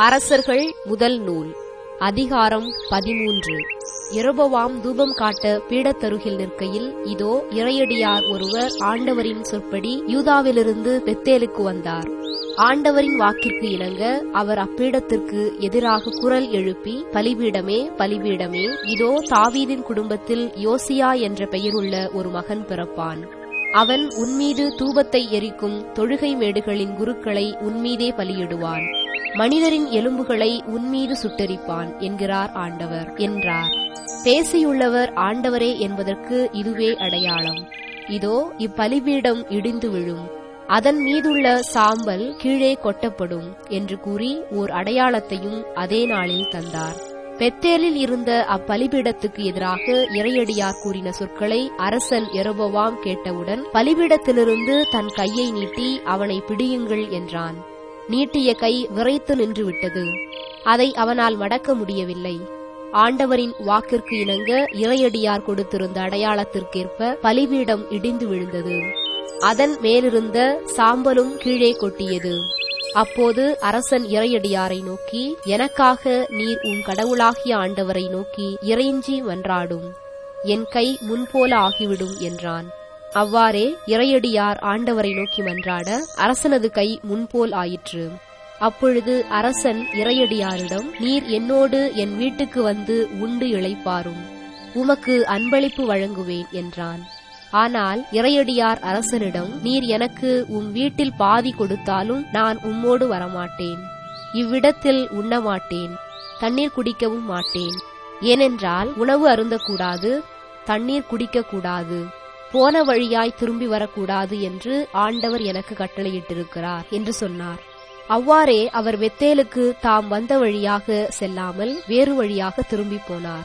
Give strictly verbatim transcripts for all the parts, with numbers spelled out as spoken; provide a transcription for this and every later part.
அரசர்கள் முதல் நூல் அதிகாரம் பதிமூன்று. யெரொபெயாம் தூபம் காட்ட பீடத்தருகில் நிற்கையில், இதோ இறையடியார் ஒருவர் ஆண்டவரின் சொற்படி யூதாவிலிருந்து பெத்தேலுக்கு வந்தார். ஆண்டவரின் வாக்கிற்கு இணங்க அவர் அப்பீடத்திற்கு எதிராக குரல் எழுப்பி, பலிபீடமே, பலிபீடமே, இதோ தாவீதின் குடும்பத்தில் யோசியா என்ற பெயருள்ள ஒரு மகன் பிறப்பான். அவன் உன்மீது தூபத்தை எரிக்கும் தொழுகை மேடுகளின் குருக்களை உன்மீதே பலியிடுவான். மனிதரின் எலும்புகளை உன்மீது சுட்டெரிப்பான் என்கிறார் ஆண்டவர் என்றார். பேசியுள்ளவர் ஆண்டவரே என்பதற்கு இதுவே அடையாளம். இதோ இப்பலிபீடம் இடிந்து விழும், அதன் மீதுள்ள சாம்பல் கீழே கொட்டப்படும் என்று கூறி ஓர் அடையாளத்தையும் அதே நாளில் தந்தார். பெத்தேலில் இருந்த அப்பலிபீடத்துக்கு எதிராக இறையடியார் கூறின சொற்களை அரசன் யெரொபெயாம் கேட்டவுடன் பலிபீடத்திலிருந்து தன் கையை நீட்டி, அவனை பிடியுங்கள் என்றான். நீட்டிய கை விறைத்து நின்று விட்டது. அதை அவனால் மடக்க முடியவில்லை. ஆண்டவரின் வாக்கிற்கு இணங்க இறையடியார் கொடுத்திருந்த அடையாளத்திற்கேற்ப பலிபீடம் இடிந்து விழுந்தது. அதன் மேலிருந்த சாம்பலும் கீழே கொட்டியது. அப்போது அரசன் இறையடியாரை நோக்கி, எனக்காக நீர் உன் கடவுளாகிய ஆண்டவரை நோக்கி இறைஞ்சி மன்றாடும், என் கை முன்போல ஆகிவிடும் என்றான். அவ்வாறே இறையடியார் ஆண்டவரை நோக்கி மன்றாட அரசனது கை முன்போல் ஆயிற்று. அப்பொழுது அரசன் இறையடியாரிடம், நீர் என்னோடு என் வீட்டுக்கு வந்து உண்டு இளைப்பாரும், உமக்கு அன்பளிப்பு வழங்குவேன் என்றான். ஆனால் இறையடியார் அரசனிடம், நீர் எனக்கு உம் வீட்டில் பாதி கொடுத்தாலும் நான் உம்மோடு வரமாட்டேன். இவ்விடத்தில் உண்ணமாட்டேன், தண்ணீர் குடிக்கவும் மாட்டேன். ஏனென்றால் உணவு அருந்தக்கூடாது, தண்ணீர் குடிக்கக்கூடாது, போன வழியாய் திரும்பி வரக்கூடாது என்று ஆண்டவர் எனக்கு கட்டளையிட்டிருக்கிறார் என்று சொன்னார். அவ்வாறே அவர் பெத்தேலுக்கு தாம் வந்த வழியாக செல்லாமல் வேறு வழியாக திரும்பி போனார்.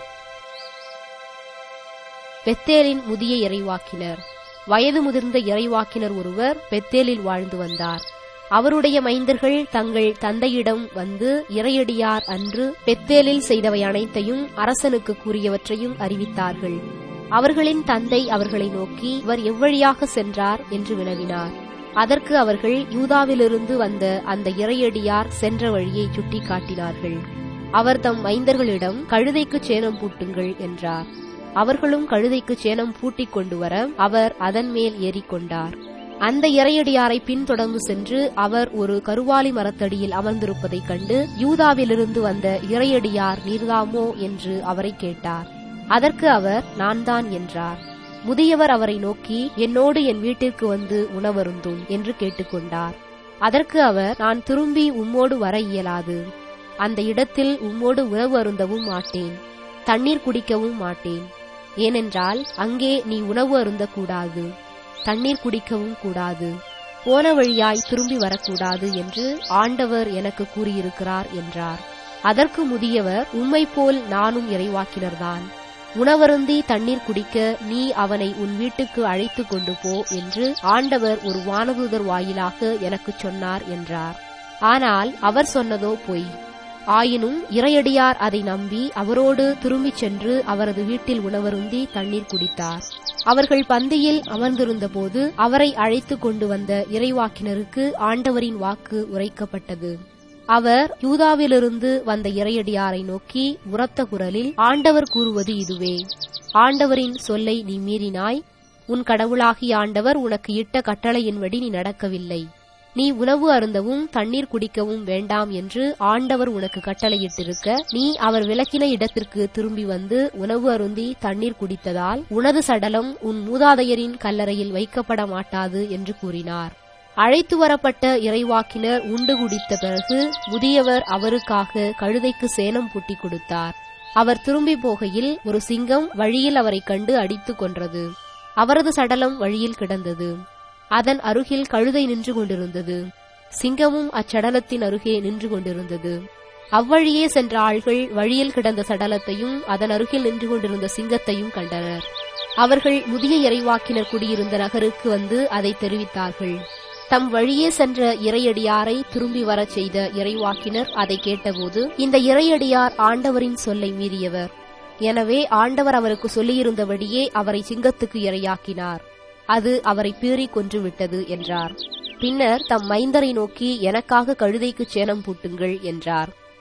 பெத்தேலின் முதிய இறைவாக்கினர். வயது முதிர்ந்த இறைவாக்கினர் ஒருவர் பெத்தேலில் வாழ்ந்து வந்தார். அவருடைய மைந்தர்கள் தங்கள் தந்தையிடம் வந்து, இறையடியார் அன்று பெத்தேலில் செய்தவை அனைத்தையும் அரசனுக்கு கூறியவற்றையும் அறிவித்தார்கள். அவர்களின் தந்தை அவர்களை நோக்கி, இவர் எவ்வழியாக சென்றார் என்று வினவினார். அதற்கு அவர்கள் யூதாவிலிருந்து வந்த அந்த இறையடியார் சென்ற வழியை சுட்டி காட்டினார்கள். அவர் தம் மைந்தர்களிடம், கழுதைக்கு சேணம் பூட்டுங்கள் என்றார். அவர்களும் கழுதைக்கு சேணம் பூட்டிக் கொண்டு வர அவர் அதன் மேல் ஏறிக்கொண்டார். அந்த இறையடியாரை பின்தொடர்ந்து சென்று அவர் ஒரு கருவாலி மரத்தடியில் அமர்ந்திருப்பதைக் கண்டு, யூதாவிலிருந்து வந்த இறையடியார் நீர்தாமோ என்று அவரை கேட்டார். அதற்கு அவர், நான் தான் என்றார். முதியவர் அவரை நோக்கி, என்னோடு என் வீட்டிற்கு வந்து உணவருந்தும் என்று கேட்டுக்கொண்டார். அதற்கு அவர், நான் திரும்பி உம்மோடு வர இயலாது. அந்த இடத்தில் உம்மோடு உணவு அருந்தவும் மாட்டேன், தண்ணீர் குடிக்கவும் மாட்டேன். ஏனென்றால் அங்கே நீ உணவு அருந்தக்கூடாது, தண்ணீர் குடிக்கவும் கூடாது, போன வழியாய் திரும்பி வரக்கூடாது என்று ஆண்டவர் எனக்கு கூறியிருக்கிறார் என்றார். அதற்கு முதியவர், உம்மை போல் நானும் இறைவாக்கினர்தான். உணவருந்தி தண்ணீர் குடிக்க நீ அவனை உன் வீட்டுக்கு அழைத்து கொண்டு போ என்று ஆண்டவர் ஒரு வானதூதர் வாயிலாக எனக்குச் சொன்னார் என்றார். ஆனால் அவர் சொன்னதோ பொய். ஆயினும் இறையடியார் அதை நம்பி அவரோடு திரும்பிச் சென்று அவரது வீட்டில் உணவருந்தி தண்ணீர் குடித்தார். அவர்கள் பந்தியில் அமர்ந்திருந்தபோது அவரை அழைத்து கொண்டு வந்த இறைவாக்கினருக்கு ஆண்டவரின் வாக்கு உரைக்கப்பட்டது. அவர் யூதாவிலிருந்து வந்த இறையடியாரை நோக்கி உரத்த குரலில், ஆண்டவர் கூறுவது இதுவே, ஆண்டவரின் சொல்லை நீ மீறினாய். உன் கடவுளாகிய ஆண்டவர் உனக்கு இட்ட கட்டளையின்படி நீ நடக்கவில்லை. நீ உணவு அருந்தவும் தண்ணீர் குடிக்கவும் வேண்டாம் என்று ஆண்டவர் உனக்கு கட்டளையிட்டிருக்க, நீ அவர் விலக்கின இடத்திற்கு திரும்பி வந்து உணவு அருந்தி தண்ணீர் குடித்ததால் உனது சடலம் உன் மூதாதையரின் கல்லறையில் வைக்கப்பட மாட்டாது என்று கூறினார். அழைத்து வரப்பட்ட இறைவாக்கினர் உண்டு குடித்த பிறகு முதியவர் அவருக்காக கழுதைக்கு சேணம் பூட்டி கொடுத்தார். அவர் திரும்பி போகையில் ஒரு சிங்கம் வழியில் அவரைக் கண்டு அடித்து கொன்றது. அவரது சடலம் வழியில் கிடந்தது. அதன் அருகில் கழுதை நின்று கொண்டிருந்தது. சிங்கமும் அச்சடலத்தின் அருகே நின்று கொண்டிருந்தது. அவ்வழியே சென்ற ஆள்கள் வழியில் கிடந்த சடலத்தையும் அதன் அருகில் நின்று கொண்டிருந்த சிங்கத்தையும் கண்டனர். அவர்கள் முதிய இறைவாக்கினர் குடியிருந்த நகருக்கு வந்து அதை தெரிவித்தார்கள். தம் வழியே சென்ற இறையடியாரை திரும்பி வரச் செய்த இறைவாக்கினர் அதை கேட்டபோது, இந்த இறையடியார் ஆண்டவரின் சொல்லை மீறியவர். எனவே ஆண்டவர் அவருக்கு சொல்லியிருந்தபடியே அவரை சிங்கத்துக்கு இரையாக்கினார். அது அவரை பீறி கொன்று விட்டது என்றார். பின்னர் தம் மைந்தரை நோக்கி, எனக்காக கழுதைக்கு சேணம் பூட்டுங்கள் என்றார்.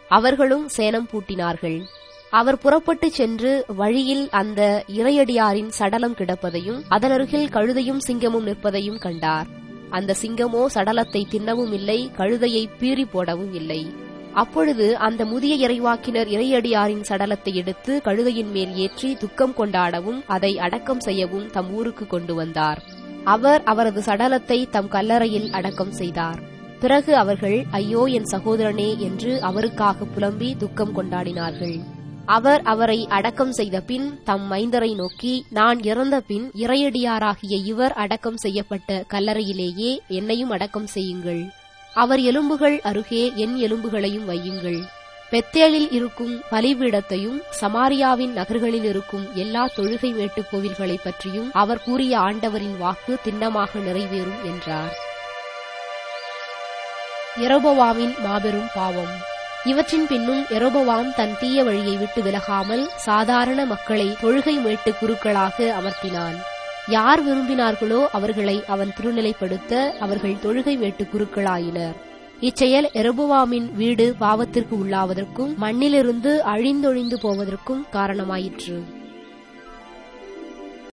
அவர்களும் சேணம் பூட்டினார்கள். அவர் புறப்பட்டுச் சென்று வழியில் அந்த இறையடியாரின் சடலம் கிடப்பதையும் அதனருகில் கழுதையும் சிங்கமும் நிற்பதையும் கண்டார். அந்த சிங்கமோ சடலத்தை தின்னவும் இல்லை, கழுதையை பீறி போடவும் இல்லை. அப்பொழுது அந்த முதிய இறைவாக்கினர் இறையடியாரின் சடலத்தை எடுத்து கழுதையின் மேல் ஏற்றி துக்கம் கொண்டாடவும் அதை அடக்கம் செய்யவும் தம் ஊருக்கு கொண்டு வந்தார். அவர் அவரது சடலத்தை தம் கல்லறையில் அடக்கம் செய்தார். பிறகு அவர்கள், ஐயோ என் சகோதரனே என்று அவருக்காக புலம்பி துக்கம் கொண்டாடினார்கள். அவர் அவரை அடக்கம் செய்த பின் தம் மைந்தரை நோக்கி, நான் இறந்த பின் இறையடியாராகிய இவர் அடக்கம் செய்யப்பட்ட கல்லறையிலேயே என்னையும் அடக்கம் செய்யுங்கள். அவர் எலும்புகள் அருகே என் எலும்புகளையும் வையுங்கள். பெத்தேலில் இருக்கும் பலிபீடத்தையும் சமாரியாவின் நகர்களில் இருக்கும் எல்லா தொழுகை மேட்டு கோவில்களைப் பற்றியும் அவர் கூறிய ஆண்டவரின் வாக்கு திண்ணமாக நிறைவேறும் என்றார். யெரொபெயாமின் மாபெரும் பாவம். இவற்றின் பின்னும் யெரொபெயாம் தன் தீய வழியை விட்டு விலகாமல் சாதாரண மக்களை தொழுகை மேட்டு குருக்களாக அமர்த்தினான். யார் விரும்பினார்களோ அவர்களை அவன் திருநிலைப்படுத்த அவர்கள் தொழுகை மேட்டு குருக்களாயினர். இச்செயல் யெரொபெயாமின் வீடு பாவத்திற்கு உள்ளாவதற்கும் மண்ணிலிருந்து அழிந்தொழிந்து போவதற்கும் காரணமாயிற்று.